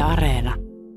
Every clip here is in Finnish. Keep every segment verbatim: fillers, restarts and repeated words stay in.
Areena.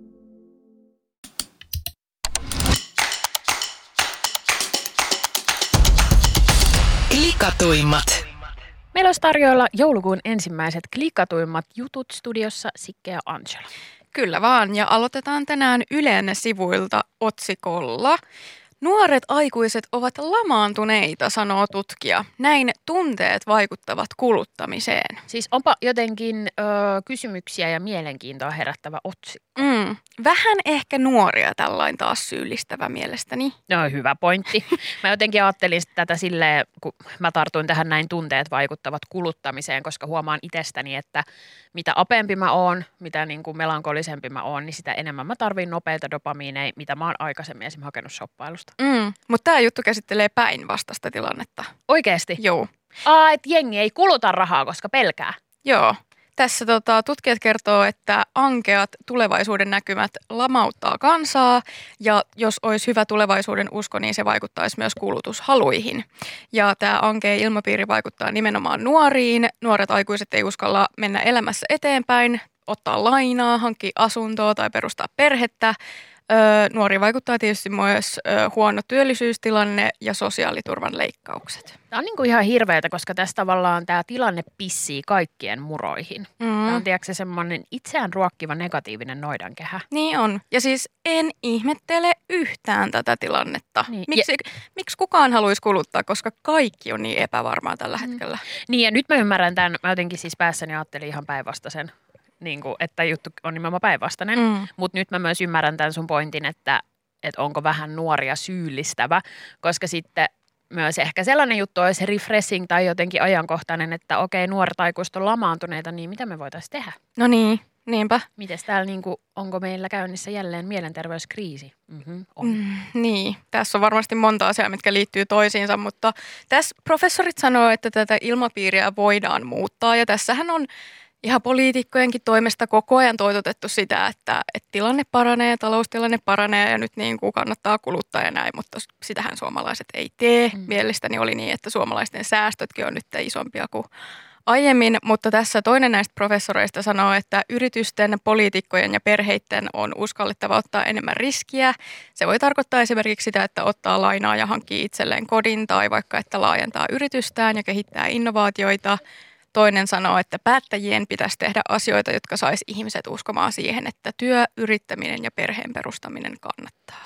Klikatuimmat. Meillä olisi tarjoilla joulukuun ensimmäiset klikatuimmat jutut studiossa Sikke ja Angela. Kyllä vaan, ja aloitetaan tänään Ylen sivuilta otsikolla. Nuoret aikuiset ovat lamaantuneita, sanoo tutkija. Näin tunteet vaikuttavat kuluttamiseen. Siis onpa jotenkin ö, kysymyksiä ja mielenkiintoa herättävä otsikko. Mm. Vähän ehkä nuoria tällainen taas syyllistävä mielestäni. No hyvä pointti. Mä jotenkin ajattelin tätä silleen, kun mä tartuin tähän näin tunteet vaikuttavat kuluttamiseen, koska huomaan itsestäni, että mitä apeampi mä oon, mitä niin kuin melankolisempi mä oon, niin sitä enemmän mä tarviin nopeita dopamiineja, mitä mä oon aikaisemmin esimerkiksi hakenut shoppailusta. Mm. Mutta tämä juttu käsittelee päinvastaista tilannetta. Oikeesti? Joo. Aa, että jengi ei kuluta rahaa, koska pelkää. Joo. Tässä tota, tutkijat kertoo, että ankeat tulevaisuuden näkymät lamauttaa kansaa ja jos olisi hyvä tulevaisuuden usko, niin se vaikuttaisi myös kulutushaluihin. Ja tämä ankea ilmapiiri vaikuttaa nimenomaan nuoriin. Nuoret aikuiset ei uskalla mennä elämässä eteenpäin, ottaa lainaa, hankkia asuntoa tai perustaa perhettä. Öö, nuoriin vaikuttaa tietysti myös öö, huono työllisyystilanne ja sosiaaliturvan leikkaukset. Tämä on niin kuin ihan hirveätä, koska tässä tavallaan tämä tilanne pissii kaikkien muroihin. Mm. Tämä on tiedätkö semmoinen itseään ruokkiva negatiivinen noidankehä. Niin on. Ja siis en ihmettele yhtään tätä tilannetta. Niin. Miksi, ja, miksi kukaan haluaisi kuluttaa, koska kaikki on niin epävarmaa tällä hetkellä. Mm. Niin ja nyt mä ymmärrän tämän. Mä jotenkin siis päässäni ajattelin ihan päinvastaisen. Niin kuin, että juttu on nimenomaan päinvastainen, mm. mutta nyt mä myös ymmärrän tämän sun pointin, että, että onko vähän nuoria syyllistävä, koska sitten myös ehkä sellainen juttu olisi refreshing tai jotenkin ajankohtainen, että okei, nuoret aikuiset on lamaantuneita, niin mitä me voitaisiin tehdä? No niin, niinpä. Mites täällä, niin kuin, onko meillä käynnissä jälleen mielenterveyskriisi? Mm-hmm, on. Mm, niin, tässä on varmasti monta asiaa, mitkä liittyy toisiinsa, mutta tässä professorit sanoo, että tätä ilmapiiriä voidaan muuttaa ja tässähän on ihan poliitikkojenkin toimesta koko ajan toitotettu sitä, että, että tilanne paranee, taloustilanne paranee ja nyt niin kuin kannattaa kuluttaa ja näin, mutta sitähän suomalaiset ei tee. Mm. Mielestäni oli niin, että suomalaisten säästötkin on nyt isompia kuin aiemmin, mutta tässä toinen näistä professoreista sanoo, että yritysten, poliitikkojen ja perheiden on uskallettava ottaa enemmän riskiä. Se voi tarkoittaa esimerkiksi sitä, että ottaa lainaa ja hankkii itselleen kodin tai vaikka, että laajentaa yritystään ja kehittää innovaatioita. Toinen sanoo, että päättäjien pitäisi tehdä asioita, jotka saisi ihmiset uskomaan siihen, että työ, yrittäminen ja perheen perustaminen kannattaa.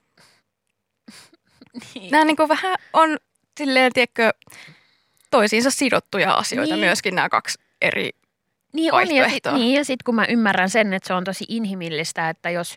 Niin. Nämä niin kuin vähän on silleen, tiedätkö, toisiinsa sidottuja asioita niin. Myöskin nämä kaksi eri niin vaihtoehtoa. On, ja, niin ja sitten kun mä ymmärrän sen, että se on tosi inhimillistä, että jos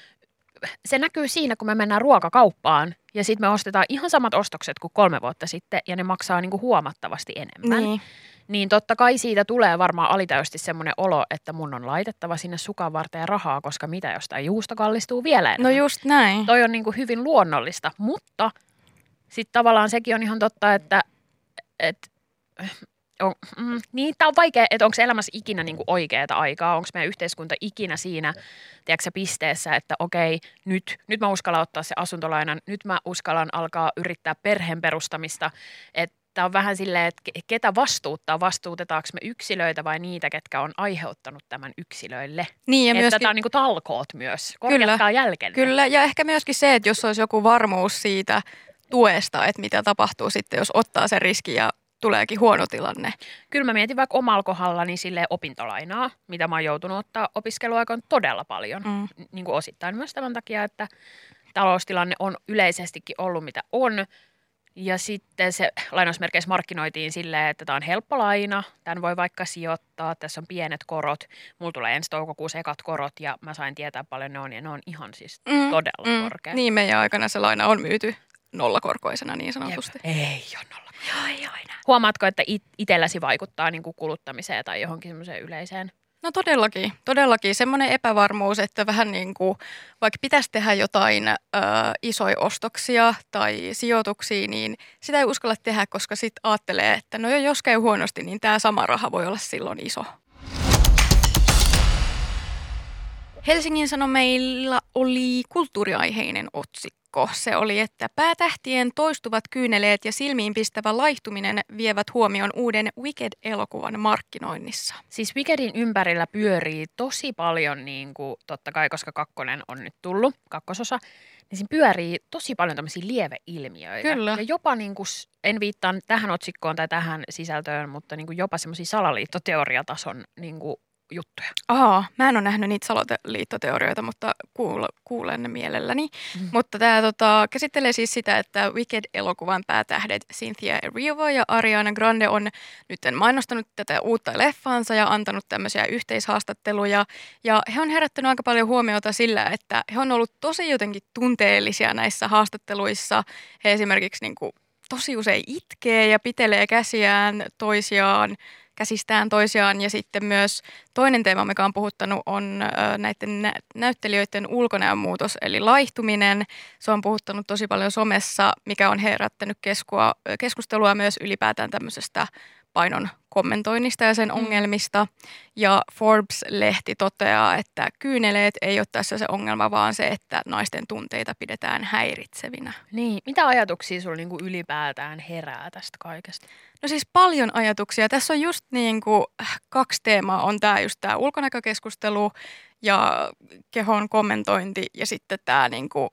se näkyy siinä, kun me mennään ruokakauppaan ja sitten me ostetaan ihan samat ostokset kuin kolme vuotta sitten ja ne maksaa niin kuin huomattavasti enemmän. Niin. Niin totta kai siitä tulee varmaan alitäysti semmoinen olo, että mun on laitettava sinne sukan varteen rahaa, koska mitä jostain juusto kallistuu vielä enemmän. No just näin. Toi on niin kuin hyvin luonnollista, mutta sitten tavallaan sekin on ihan totta, että et, on, mm, niin tämä on vaikea, että onko elämässä ikinä niin kuin oikeaa aikaa, onko meidän yhteiskunta ikinä siinä tiedätkö, pisteessä, että okei, nyt, nyt mä uskallan ottaa se asuntolainan, nyt mä uskallan alkaa yrittää perheen perustamista, että tämä on vähän silleen, että ketä vastuuttaa, vastuutetaanko me yksilöitä vai niitä, ketkä on aiheuttanut tämän yksilöille. Niin ja että myöskin, tämä on niin kuin talkoot myös, korjatkaa jälkeen. Kyllä, ja ehkä myöskin se, että jos olisi joku varmuus siitä tuesta, että mitä tapahtuu sitten, jos ottaa sen riski ja tuleekin huono tilanne. Kyllä mä mietin vaikka omalla kohdallani silleen opintolainaa, mitä mä oon joutunut ottaa opiskeluaikoina todella paljon. Mm. Niin kuin osittain myös tämän takia, että taloustilanne on yleisestikin ollut mitä on. Ja sitten se lainausmerkeissä markkinoitiin silleen, että tämä on helppo laina, tämän voi vaikka sijoittaa, tässä on pienet korot, mulla tulee ensi toukokuussa ekat korot ja mä sain tietää paljon ne on ja ne on ihan siis mm, todella mm. korkeat. Niin meidän aikana se laina on myyty nollakorkoisena niin sanotusti. Jep. Ei ole nollakorkoisena. Joo, joo, Huomaatko, että it- itselläsi vaikuttaa niin kuin kuluttamiseen tai johonkin semmoiseen yleiseen? No todellakin, todellakin. Semmoinen epävarmuus, että vähän niin kuin, vaikka pitäisi tehdä jotain ö, isoja ostoksia tai sijoituksia, niin sitä ei uskalla tehdä, koska sitten ajattelee, että no jos käy huonosti, niin tämä sama raha voi olla silloin iso. Helsingin Sanomilla oli kulttuuriaiheinen otsikko. otsikko se oli, että päätähtien toistuvat kyyneleet ja silmiinpistävä laihtuminen vievät huomioon uuden Wicked-elokuvan markkinoinnissa. Siis Wickedin ympärillä pyörii tosi paljon, niin kuin, totta kai, koska kakkonen on nyt tullut, kakkososa, niin siinä pyörii tosi paljon tämmöisiä lieveilmiöitä. Kyllä. Ja jopa, niin kuin, en viittaa tähän otsikkoon tai tähän sisältöön, mutta niin kuin jopa semmoisia salaliittoteoriatason niin kuin juttuja. Aa, mä en ole nähnyt niitä salaliittoteorioita, mutta kuul- kuulen ne mielelläni. Mm. Mutta tämä tota, käsittelee siis sitä, että Wicked-elokuvan päätähdet Cynthia Erivo ja Ariana Grande on nyt mainostanut tätä uutta leffaansa ja antanut tämmöisiä yhteishaastatteluja. Ja he on herättänyt aika paljon huomiota sillä, että he on ollut tosi jotenkin tunteellisia näissä haastatteluissa. He esimerkiksi niin kuin tosi usein itkee ja pitelee käsiään toisiaan, käsistään toisiaan. Ja sitten myös toinen teema, mikä on puhuttanut, on näiden nä- näyttelijöiden ulkonäön muutos, eli laihtuminen. Se on puhuttanut tosi paljon somessa, mikä on herättänyt keskua, keskustelua myös ylipäätään tämmöisestä painon kommentoinnista ja sen ongelmista. Ja Forbes-lehti toteaa, että kyyneleet ei ole tässä se ongelma, vaan se, että naisten tunteita pidetään häiritsevinä. Niin, mitä ajatuksia sulla niin kuin ylipäätään herää tästä kaikesta? No siis paljon ajatuksia. Tässä on just niin kuin kaksi teemaa. On tämä just tämä ulkonäkökeskustelu ja kehon kommentointi ja sitten tämä niin kuin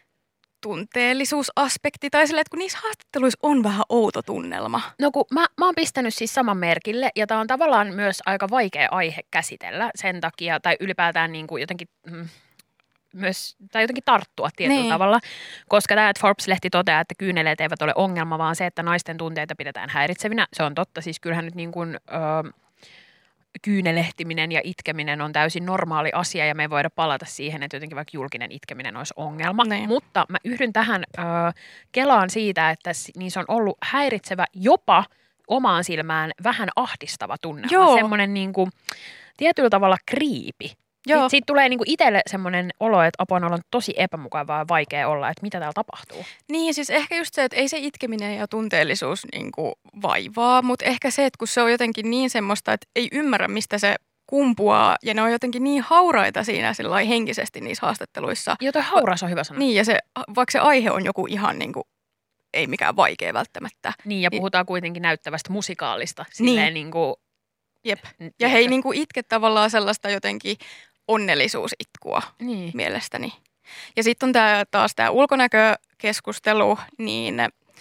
tunteellisuusaspekti. Tai silleen, että kun niissä haastatteluissa on vähän outo tunnelma. No kun mä, mä oon pistänyt siis saman merkille ja tää on tavallaan myös aika vaikea aihe käsitellä sen takia tai ylipäätään niin kuin jotenkin mm, myös, tai jotenkin tarttua tietyllä Niin. tavalla, koska tämä Forbes-lehti toteaa, että kyyneleet eivät ole ongelma, vaan se, että naisten tunteita pidetään häiritsevinä. Se on totta, siis kyllähän nyt niin kuin, ö, kyynelehtiminen ja itkeminen on täysin normaali asia ja me ei voida palata siihen, että jotenkin vaikka julkinen itkeminen olisi ongelma. Niin. Mutta mä yhdyn tähän ö, kelaan siitä, että niissä on ollut häiritsevä jopa omaan silmään vähän ahdistava tunnelma. Joo. Semmoinen niin kuin tietyllä tavalla kriipi. Joo. Siitä, siitä tulee niinku itselle semmoinen olo, että apon on tosi epämukavaa ja vaikea olla, että mitä täällä tapahtuu. Niin, siis ehkä just se, että ei se itkeminen ja tunteellisuus niin kuin vaivaa, mutta ehkä se, että kun se on jotenkin niin semmoista, että ei ymmärrä, mistä se kumpuaa, ja ne on jotenkin niin hauraita siinä sillai henkisesti niissä haastatteluissa. Joo, toi hauras on hyvä sana. Niin, ja se, vaikka se aihe on joku ihan niin kuin, ei mikään vaikea välttämättä. Niin, ja puhutaan kuitenkin näyttävästä musikaalista. Silleen Niin. niin kuin, Jep. Ja he ei niin kuin itke tavallaan sellaista jotenkin onnellisuusitkua niin. mielestäni. Ja sitten on tää, taas tämä ulkonäkökeskustelu, niin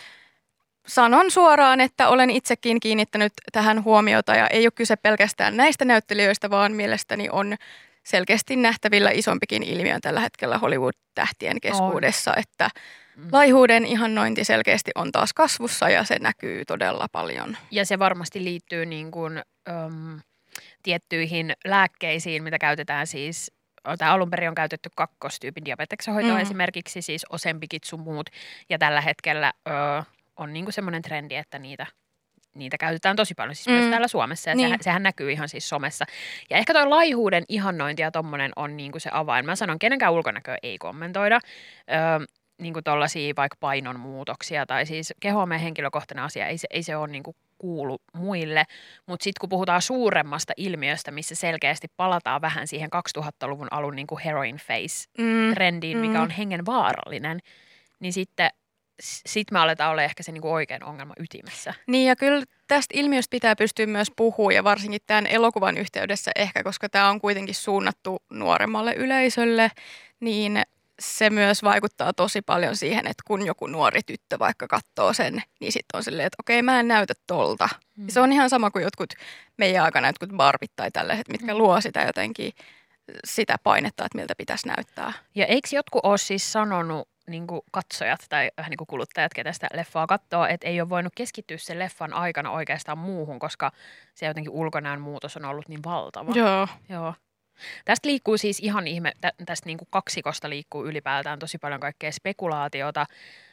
sanon suoraan, että olen itsekin kiinnittänyt tähän huomiota ja ei ole kyse pelkästään näistä näyttelijöistä, vaan mielestäni on selkeästi nähtävillä isompikin ilmiö tällä hetkellä Hollywood-tähtien keskuudessa, on. Että laihuuden ihannointi selkeästi on taas kasvussa ja se näkyy todella paljon. Ja se varmasti liittyy niin kuin, äm, tiettyihin lääkkeisiin, mitä käytetään siis, tämä alun perin on käytetty kakkostyypin diabeteksen hoitoa mm. esimerkiksi, siis Ozempicit sun muut, ja tällä hetkellä ö, on niin kuin semmoinen trendi, että niitä, niitä käytetään tosi paljon, siis mm. myös täällä Suomessa, ja niin. sehän, sehän näkyy ihan siis somessa. Ja ehkä toi laihuuden ihannointi ja tommonen on niin kuin se avain. Mä sanon, kenenkään ulkonäköä ei kommentoida, ö, niin kuin tollaisia vaikka painonmuutoksia, tai siis keho on meidän henkilökohtainen asia, ei se, ei se ole niin kuin kuulu muille, mutta sitten kun puhutaan suuremmasta ilmiöstä, missä selkeästi palataan vähän siihen kaksituhattaluvun alun niin kuin heroin face-trendiin, mm, mikä mm. on hengenvaarallinen, niin sitten sit me aletaan olla ehkä se niin kuin oikein ongelma ytimessä. Niin ja kyllä tästä ilmiöstä pitää pystyä myös puhumaan ja varsinkin tämän elokuvan yhteydessä ehkä, koska tämä on kuitenkin suunnattu nuoremmalle yleisölle, niin se myös vaikuttaa tosi paljon siihen, että kun joku nuori tyttö vaikka katsoo sen, niin sitten on silleen, että okei, mä en näytä tolta. Mm. Se on ihan sama kuin jotkut meidän aikana jotkut barbit tai tällaiset, mitkä mm. luo sitä jotenkin sitä painetta, että miltä pitäisi näyttää. Ja eikö jotkut ole siis sanonut, niin kuin katsojat tai vähän niin kuin kuluttajat, ketä sitä leffaa katsoo, että ei ole voinut keskittyä sen leffan aikana oikeastaan muuhun, koska se jotenkin ulkonäön muutos on ollut niin valtava. Joo. Joo. Tästä liikkuu siis ihan ihme, tästä niin kuin kaksikosta liikkuu ylipäätään tosi paljon kaikkea spekulaatiota,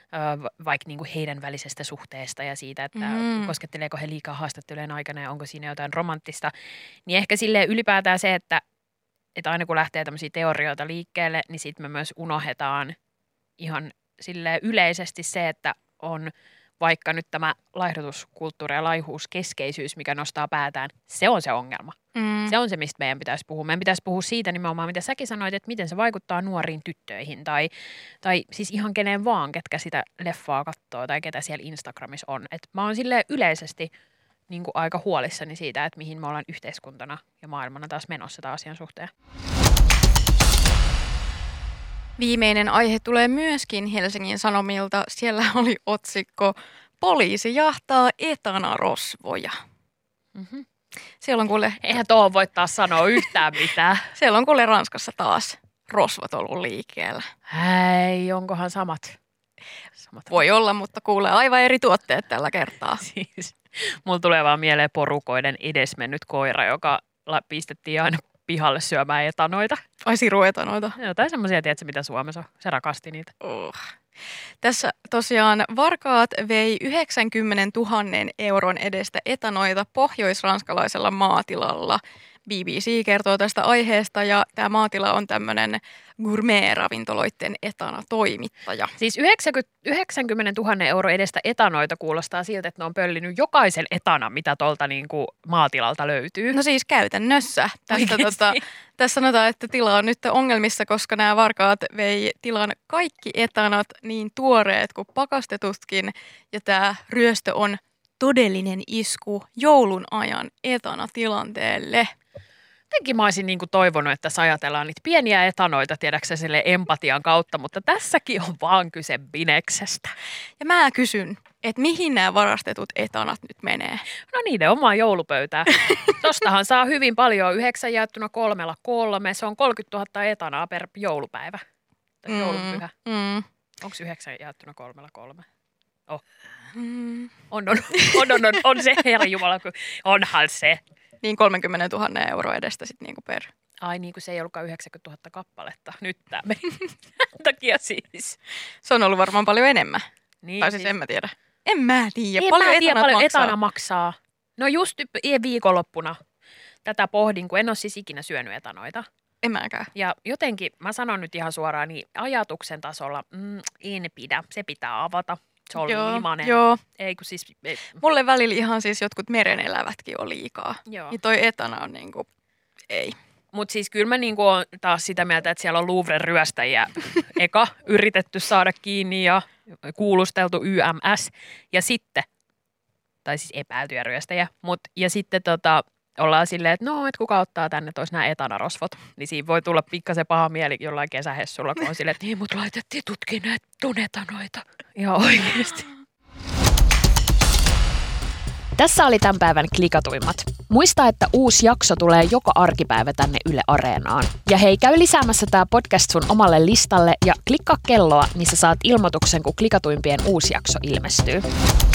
vaikka niin kuin heidän välisestä suhteesta ja siitä, että mm. kosketteleeko he liikaa haastattelujen aikana ja onko siinä jotain romanttista. Niin ehkä silleen ylipäätään se, että, että aina kun lähtee tämmöisiä teorioita liikkeelle, niin sitten me myös unohdetaan ihan silleen yleisesti se, että on vaikka nyt tämä laihdutuskulttuuri ja laihuuskeskeisyys, mikä nostaa päätään, se on se ongelma. Mm. Se on se, mistä meidän pitäisi puhua. Meidän pitäisi puhua siitä nimenomaan, mitä säkin sanoit, että miten se vaikuttaa nuoriin tyttöihin tai, tai siis ihan keneen vaan, ketkä sitä leffaa katsoo tai ketä siellä Instagramissa on. Et mä oon silleen yleisesti niin kuin aika huolissani siitä, että mihin me ollaan yhteiskuntana ja maailmana taas menossa tämän asian suhteen. Viimeinen aihe tulee myöskin Helsingin Sanomilta. Siellä oli otsikko "Poliisi jahtaa etanarosvoja". Mm-hmm. Siellä on kuule... Eihän tuohon voi taas sanoa yhtään mitään. Siellä on kuule Ranskassa taas rosvot ollut liikkeellä. Hei, onkohan samat? samat voi rosvot. Olla, mutta kuule aivan eri tuotteet tällä kertaa. Siis, mulla tulee vaan mieleen porukoiden edesmennyt koira, joka pistettiin aina pihalle syömään etanoita. Ai siruetanoita? Jotain semmoisia, tiedätkö mitä Suomessa on? Se rakasti niitä. Uh. Tässä tosiaan varkaat vei yhdeksänkymmentätuhatta euron edestä etanoita pohjois-ranskalaisella maatilalla. B B C kertoo tästä aiheesta ja tämä maatila on tämmöinen gourmet-ravintoloiden etanatoimittaja. Siis yhdeksänkymmentätuhatta euro edestä etanoita kuulostaa siltä, että ne on pöllinyt jokaisen etana, mitä tuolta niinku maatilalta löytyy. No siis käytännössä. Tässä, tota, tässä sanotaan, että tila on nyt ongelmissa, koska nämä varkaat vei tilan kaikki etanat, niin tuoreet kuin pakastetutkin. Ja tämä ryöstö on todellinen isku joulun ajan etanatilanteelle. Jotenkin mä olisin niin kuin toivonut, että ajatellaan niitä pieniä etanoita, tiedäksä sille empatian kautta, mutta tässäkin on vaan kyse bineksestä. Ja mä kysyn, että mihin nämä varastetut etanat nyt menee? No niiden omaan joulupöytään. Tostahan saa hyvin paljon, yhdeksän jaettuna kolmella kolme, se on kolmekymmentätuhatta etanaa per joulupäivä. Tai mm, joulupyhä. Mm. Onko yhdeksän jaettuna kolmella kolme? Oh. Mm. On, on, on, on, on, on se, herra jumala, onhan se. Niin kolmekymmentätuhatta euroa edestä sitten niinku per. Ai niin kuin se ei ollutkaan yhdeksänkymmentätuhatta kappaletta. Nyt tämä meni. takia siis. Se on ollut varmaan paljon enemmän. Niin, tai siis, siis en mä tiedä. En mä tiedä. En paljon mä tiedä, paljon maksaa. etana maksaa. No just viikonloppuna tätä pohdin, kun en ole siis ikinä syönyt etanoita. En mäkään. Ja jotenkin, mä sanon nyt ihan suoraan, niin ajatuksen tasolla mm, en pidä. Se pitää avata. Se on joo, limainen. Joo. Ei, kun siis, ei. Mulle välillä ihan siis jotkut merenelävätkin on liikaa. Joo. Niin toi etana on niinku, ei. Mutta siis kyllä mä niinku oon taas sitä mieltä, että siellä on Louvren ryöstäjiä eka yritetty saada kiinni ja kuulusteltu Y M S. Ja sitten, tai siis epäiltyjä ryöstäjiä, mut, ja sitten tota, ollaan silleen, että no, että kuka ottaa tänne, että olisi nämä etanarosvot. Niin siinä voi tulla pikkasen paha mieli jollain kesähessulla, kun on silleen, että niin mut laitettiin tutkiin näitä tunetanoita. Ihan oikeasti. Tässä oli tämän päivän klikatuimmat. Muista, että uusi jakso tulee joka arkipäivä tänne Yle Areenaan. Ja hei, käy lisäämässä tämä podcast sun omalle listalle ja klikkaa kelloa, niin sä saat ilmoituksen, kun klikatuimpien uusi jakso ilmestyy.